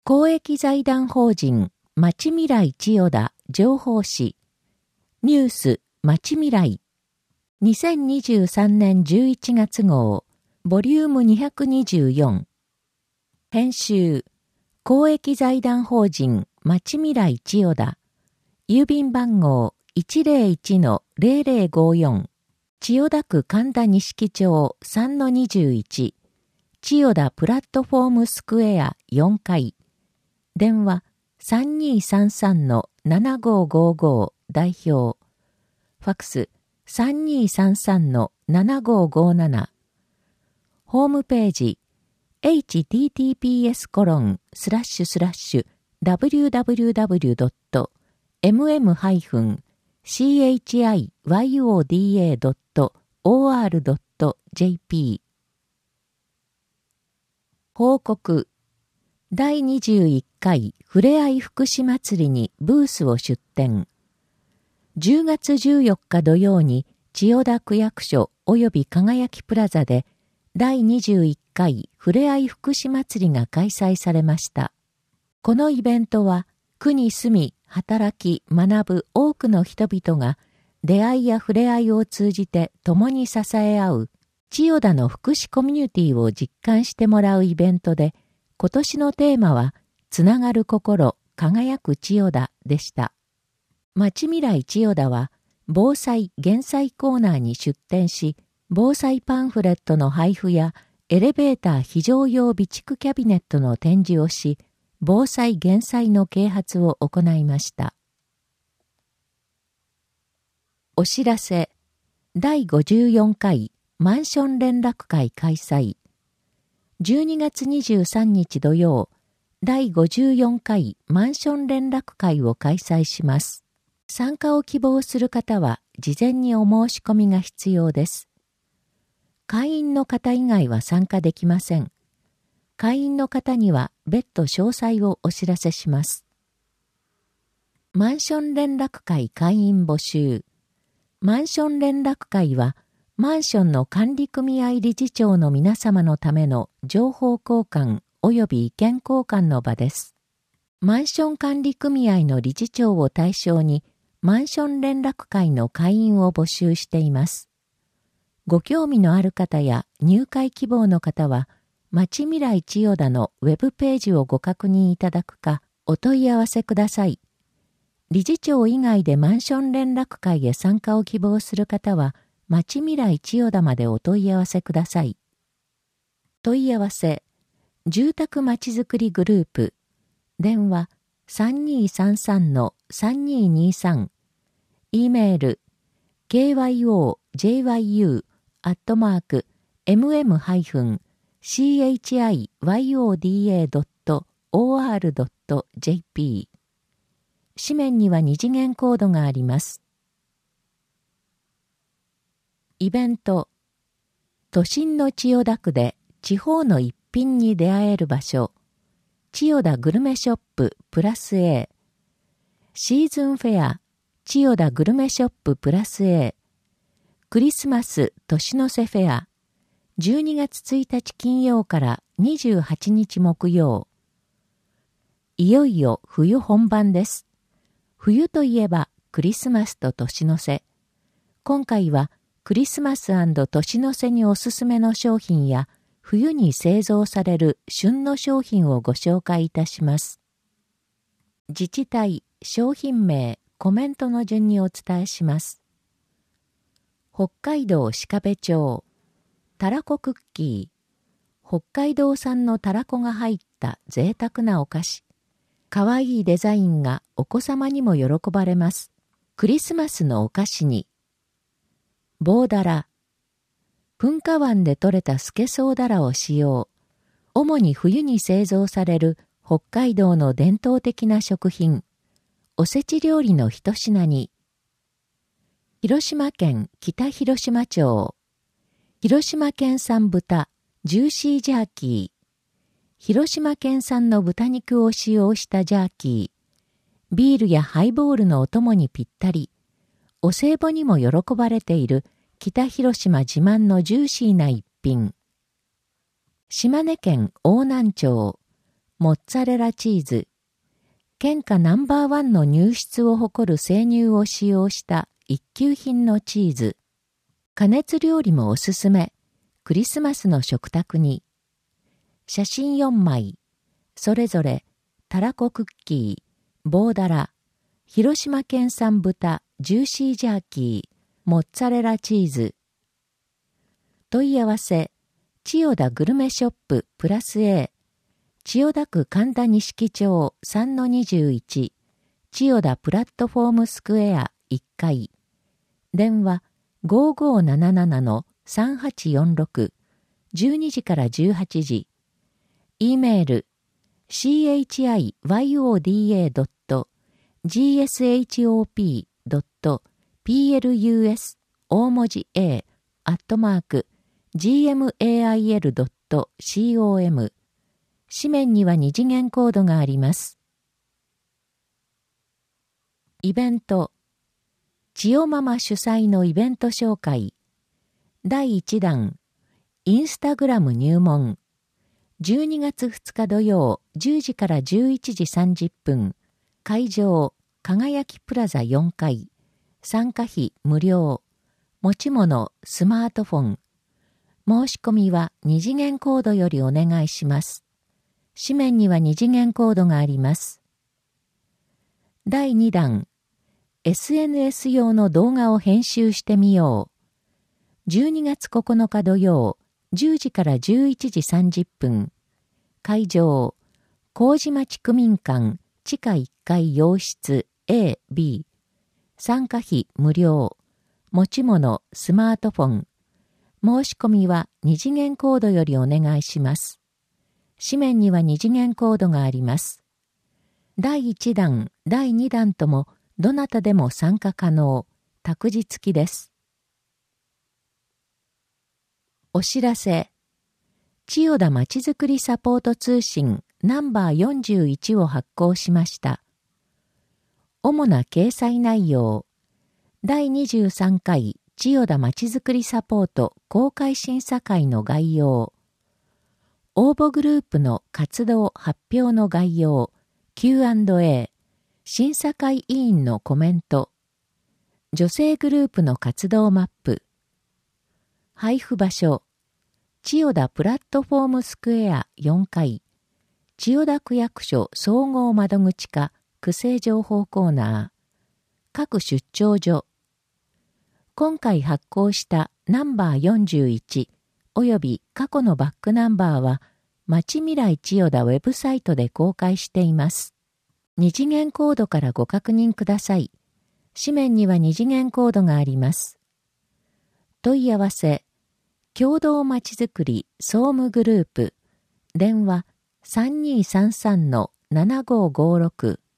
公益財団法人まちみらい千代田情報誌ニュースまちみらい2023年11月号ボリューム224編集公益財団法人まちみらい千代田郵便番号 101-0054 千代田区神田錦町 3-21 千代田プラットフォームスクエア4階電話 3233-7555 代表ファクス 3233-7557 ホームページ https://www.mm-chiyoda.or.jp 報告第21回ふれあい福祉祭りにブースを出展。10月14日土曜に千代田区役所及び輝きプラザで第21回ふれあい福祉祭りが開催されました。このイベントは区に住み、働き、学ぶ多くの人々が出会いやふれあいを通じて共に支え合う千代田の福祉コミュニティを実感してもらうイベントで、今年のテーマは、つながる心、輝く千代田でした。まちみらい千代田は、防災・減災コーナーに出展し、防災パンフレットの配布や、エレベーター非常用備蓄キャビネットの展示をし、防災・減災の啓発を行いました。お知らせ、第54回マンション連絡会開催。12月23日土曜、第54回マンション連絡会を開催します。参加を希望する方は事前にお申し込みが必要です。会員の方以外は参加できません。会員の方には別途詳細をお知らせします。マンション連絡会会員募集。マンション連絡会は、マンションの管理組合理事長の皆様のための情報交換及び意見交換の場です。マンション管理組合の理事長を対象に、マンション連絡会の会員を募集しています。ご興味のある方や入会希望の方は、まちみらい千代田のウェブページをご確認いただくか、お問い合わせください。理事長以外でマンション連絡会へ参加を希望する方は、まちみらい千代田までお問い合わせください。問い合わせ、住宅まちづくりグループ、電話 3233-3223、E メール、kyo.jyu@mm-chiyoda.or.jp 紙面には2次元コードがあります。イベント、都心の千代田区で地方の一品に出会える場所、千代田グルメショッププラス A、シーズンフェア、千代田グルメショッププラス A、クリスマス年の瀬フェア、12月1日金曜から28日木曜。いよいよ冬本番です。冬といえばクリスマスと年の瀬。今回はクリスマス&年の瀬におすすめの商品や冬に製造される旬の商品をご紹介いたします。自治体、商品名、コメントの順にお伝えします。北海道鹿部町、たらこクッキー。北海道産のたらこが入った贅沢なお菓子。かわいいデザインがお子様にも喜ばれます。クリスマスのお菓子に。棒だら。噴火湾で採れたスケソウダラを使用。主に冬に製造される北海道の伝統的な食品。おせち料理の一品に。広島県北広島町。広島県産豚、ジューシージャーキー。広島県産の豚肉を使用したジャーキー。ビールやハイボールのお供にぴったり。お歳暮にも喜ばれている北広島自慢のジューシーな一品。島根県邑南町、 モッツァレラチーズ、県下ナンバーワンの乳質を誇る生乳を使用した一級品のチーズ。加熱料理もおすすめ。クリスマスの食卓に。写真4枚。それぞれ、たらこクッキー、棒だら、広島県産豚ジューシージャーキー、モッツァレラチーズ。問い合わせ、千代田グルメショッププラス A、千代田区神田錦町 3-21、千代田プラットフォームスクエア1階。電話5577-3846、12時から18時。E メール、chiyyoda.gshop.plus 大文字 a@gmail.com。紙面には二次元コードがあります。イベント。千代ママ主催のイベント紹介。第1弾。インスタグラム入門。12月2日土曜10時から11時30分。会場、輝きプラザ4階。参加費無料。持ち物、スマートフォン。申し込みは二次元コードよりお願いします。紙面には二次元コードがあります。第2弾。SNS 用の動画を編集してみよう。12月9日土曜10時から11時30分。会場、麹町区民館地下1階洋室 A、B。参加費無料。持ち物、スマートフォン。申し込みは二次元コードよりお願いします。紙面には二次元コードがあります。第1弾、第2弾ともどなたでも参加可能。託児付きです。お知らせ。千代田まちづくりサポート通信ナンバー41を発行しました。主な掲載内容。第23回千代田まちづくりサポート公開審査会の概要。応募グループの活動発表の概要。Q&A。審査会委員のコメント。女性グループの活動マップ。配布場所。千代田プラットフォームスクエア4階。千代田区役所総合窓口課区政情報コーナー。各出張所。今回発行したナンバー41および過去のバックナンバーは、まちみらい千代田ウェブサイトで公開しています。二次元コードからご確認ください。紙面には二次元コードがあります。問い合わせ、共同まちづくり総務グループ、電話3233-7556